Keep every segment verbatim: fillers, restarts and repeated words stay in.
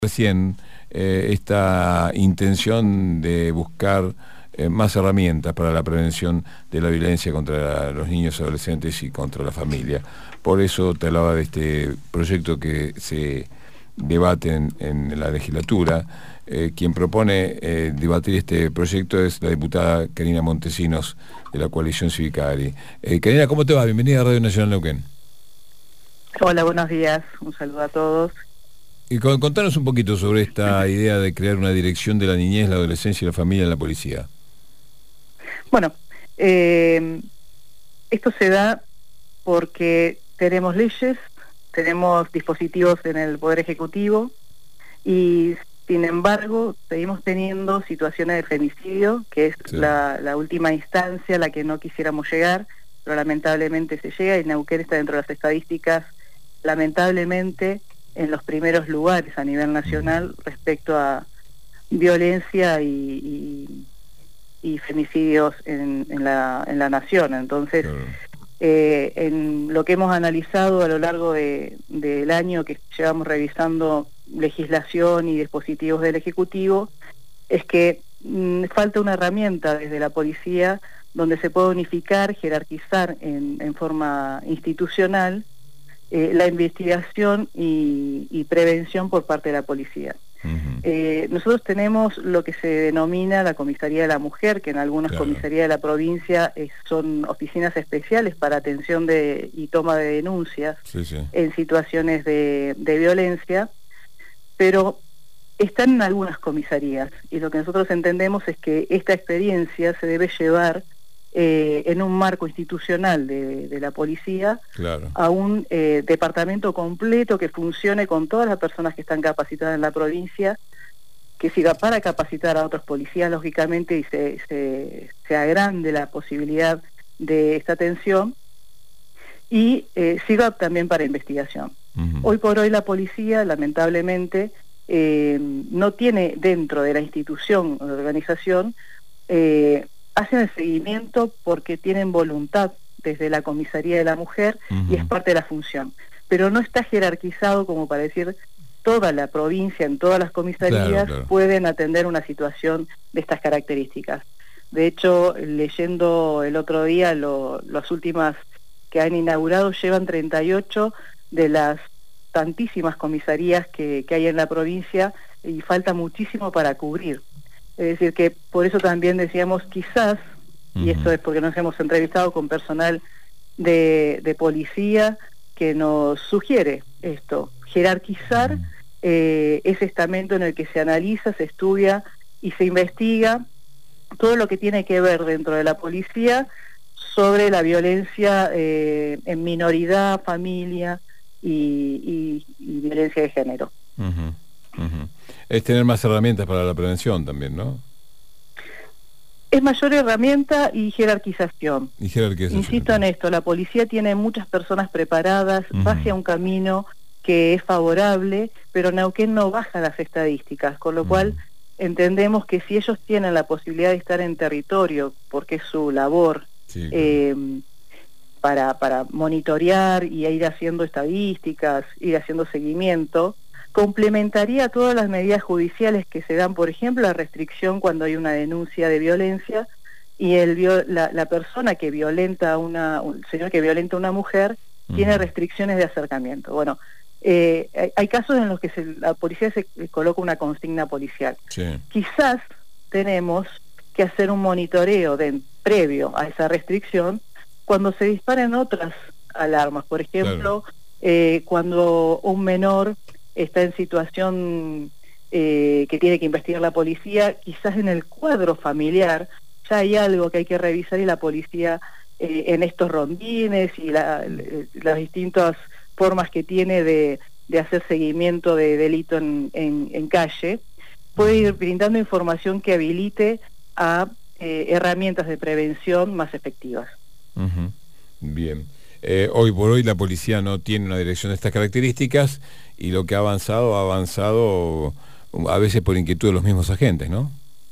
Recién eh, esta intención de buscar eh, más herramientas para la prevención de la violencia contra los niños y adolescentes y contra la familia. Por eso te hablaba de este proyecto que se debate en, en la legislatura. Eh, quien propone eh, debatir este proyecto es la diputada Karina Montesinos, de la coalición Civicari. Eh, Karina, ¿cómo te va? Bienvenida a Radio Nacional Neuquén. Hola, buenos días. Un saludo a todos. Y contanos un poquito sobre esta idea de crear una dirección de la niñez, la adolescencia y la familia en la policía. Bueno, eh, esto se da porque tenemos leyes, tenemos dispositivos en el Poder Ejecutivo y, sin embargo, seguimos teniendo situaciones de femicidio, que es sí. la, la última instancia a la que no quisiéramos llegar, pero lamentablemente se llega, y Neuquén está dentro de las estadísticas, lamentablemente, en los primeros lugares a nivel nacional respecto a violencia y, y, y femicidios en, en, la, en la nación. Entonces, claro. eh, en lo que hemos analizado a lo largo de, del año que llevamos revisando legislación y dispositivos del Ejecutivo, es que mmm, falta una herramienta desde la policía donde se pueda unificar, jerarquizar en, en forma institucional Eh, la investigación y, y prevención por parte de la policía. Uh-huh. Eh, nosotros tenemos lo que se denomina la Comisaría de la Mujer, que en algunas claro. comisarías de la provincia eh, son oficinas especiales para atención de y toma de denuncias sí, sí. en situaciones de, de violencia, pero están en algunas comisarías, y lo que nosotros entendemos es que esta experiencia se debe llevar Eh, en un marco institucional de, de la policía claro. a un eh, departamento completo que funcione con todas las personas que están capacitadas en la provincia, que siga para capacitar a otros policías, lógicamente, y se, se, se agrande la posibilidad de esta atención, y eh, siga también para investigación. Uh-huh. Hoy por hoy la policía, lamentablemente, eh, no tiene dentro de la institución o de la organización eh, hacen el seguimiento porque tienen voluntad desde la Comisaría de la Mujer uh-huh. y es parte de la función, pero no está jerarquizado como para decir toda la provincia, en todas las comisarías claro, claro. pueden atender una situación de estas características. De hecho, leyendo el otro día lo, las últimas que han inaugurado, llevan treinta y ocho de las tantísimas comisarías que, que hay en la provincia, y falta muchísimo para cubrir. Es decir, que por eso también decíamos quizás, uh-huh. y esto es porque nos hemos entrevistado con personal de, de policía que nos sugiere esto, jerarquizar uh-huh. eh, ese estamento en el que se analiza, se estudia y se investiga todo lo que tiene que ver dentro de la policía sobre la violencia eh, en minoridad, familia y, y, y violencia de género. Uh-huh. Uh-huh. Es tener más herramientas para la prevención también, ¿no? Es mayor herramienta y jerarquización. Y jerarquización. Insisto en esto, la policía tiene muchas personas preparadas, uh-huh. va hacia un camino que es favorable, pero Neuquén no baja las estadísticas, con lo uh-huh. cual entendemos que si ellos tienen la posibilidad de estar en territorio, porque es su labor, sí, claro. eh, para, para monitorear y ir haciendo estadísticas, ir haciendo seguimiento, complementaría todas las medidas judiciales que se dan, por ejemplo, la restricción cuando hay una denuncia de violencia y el la, la persona que violenta a una, un señor que violenta a una mujer uh-huh. tiene restricciones de acercamiento. Bueno, eh, hay, hay casos en los que se, la policía se coloca una consigna policial. Sí. Quizás tenemos que hacer un monitoreo de, previo a esa restricción cuando se disparan otras alarmas, por ejemplo, claro. eh, cuando un menor está en situación eh, que tiene que investigar la policía, quizás en el cuadro familiar ya hay algo que hay que revisar, y la policía eh, en estos rondines y la, las distintas formas que tiene de, de hacer seguimiento de delito en, en, en calle, puede ir brindando información que habilite a eh, herramientas de prevención más efectivas. Uh-huh. Bien. Eh, hoy por hoy la policía no tiene una dirección de estas características, y lo que ha avanzado, ha avanzado a veces por inquietud de los mismos agentes, ¿no?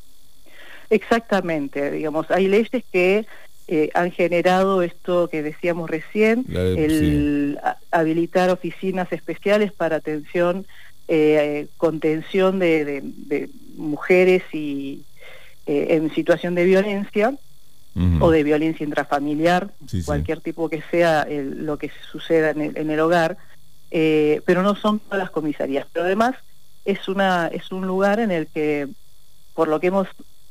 Exactamente, digamos, hay leyes que eh, han generado esto que decíamos recién, de, el sí. a, habilitar oficinas especiales para atención eh, contención de, de, de mujeres y eh, en situación de violencia uh-huh. o de violencia intrafamiliar, sí, cualquier sí. tipo que sea el, lo que suceda en el, en el hogar, eh, pero no son todas las comisarías. Pero además es una es un lugar en el que, por lo que hemos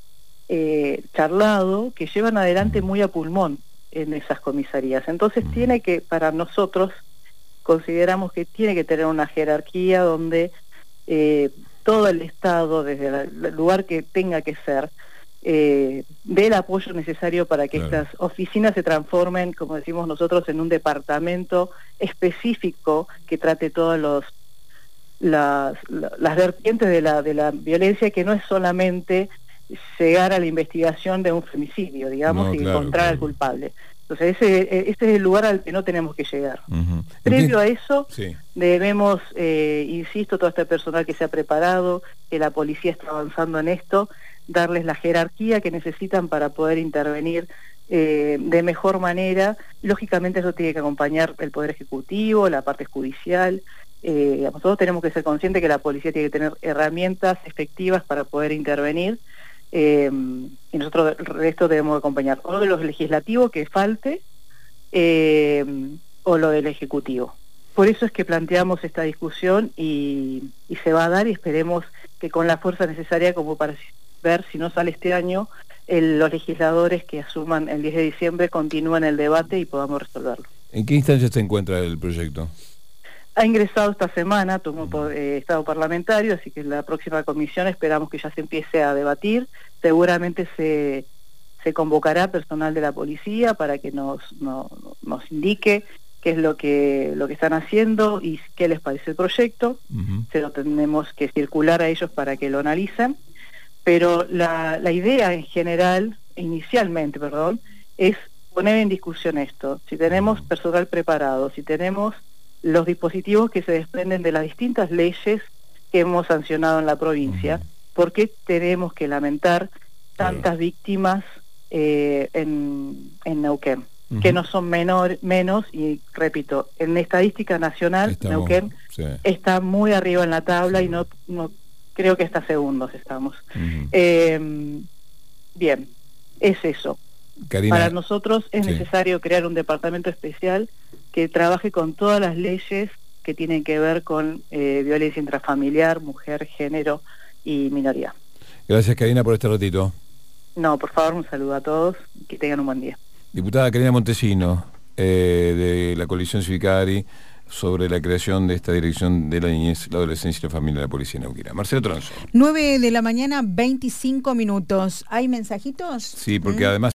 eh, charlado, que llevan adelante muy a pulmón en esas comisarías. Entonces uh-huh. tiene que, para nosotros, consideramos que tiene que tener una jerarquía donde eh, todo el Estado, desde la, el lugar que tenga que ser, eh, dé el apoyo necesario para que claro. estas oficinas se transformen, como decimos nosotros, en un departamento específico que trate todos los las, las vertientes de la de la violencia, que no es solamente llegar a la investigación de un femicidio, digamos, no, y claro, encontrar claro. al culpable. Entonces ese, ese es el lugar al que no tenemos que llegar. Uh-huh. Previo a eso, sí. debemos, eh, insisto, todo este personal que se ha preparado, que la policía está avanzando en esto, darles la jerarquía que necesitan para poder intervenir eh, de mejor manera. Lógicamente eso tiene que acompañar el Poder Ejecutivo, la parte judicial. Eh, nosotros tenemos que ser conscientes que la policía tiene que tener herramientas efectivas para poder intervenir. Eh, y nosotros el resto debemos acompañar o de los legislativos que falte eh, o lo del ejecutivo. Por eso es que planteamos esta discusión y, y se va a dar, y esperemos que con la fuerza necesaria como para ver si no sale este año, el, los legisladores que asuman el diez de diciembre continúen el debate y podamos resolverlo. ¿En qué instancia se encuentra el proyecto? Ha ingresado esta semana, tomó eh, estado parlamentario, así que en la próxima comisión esperamos que ya se empiece a debatir. Seguramente se, se convocará personal de la policía para que nos, no, nos indique qué es lo que, lo que están haciendo y qué les parece el proyecto. Uh-huh. Se lo tenemos que circular a ellos para que lo analicen. Pero la, la idea en general, inicialmente, perdón, es poner en discusión esto. Si tenemos personal preparado, si tenemos los dispositivos que se desprenden de las distintas leyes que hemos sancionado en la provincia, uh-huh. ¿por qué tenemos que lamentar tantas claro. víctimas eh, en, en Neuquén? Uh-huh. Que no son menor, menos, y repito, en estadística nacional, estamos, Neuquén sí. está muy arriba en la tabla sí. y no, no creo que hasta segundos estamos. Uh-huh. Eh, bien, es eso. Karina, para nosotros es sí. necesario crear un departamento especial que trabaje con todas las leyes que tienen que ver con eh, violencia intrafamiliar, mujer, género y minoría. Gracias, Karina, por este ratito. No, por favor, un saludo a todos, que tengan un buen día. Diputada Karina Montesino, eh, de la coalición Civicari, sobre la creación de esta dirección de la niñez, la adolescencia y la familia de la policía neuquina. Marcelo Tronzo. nueve de la mañana, veinticinco minutos. ¿Hay mensajitos? Sí, porque ¿Mm? además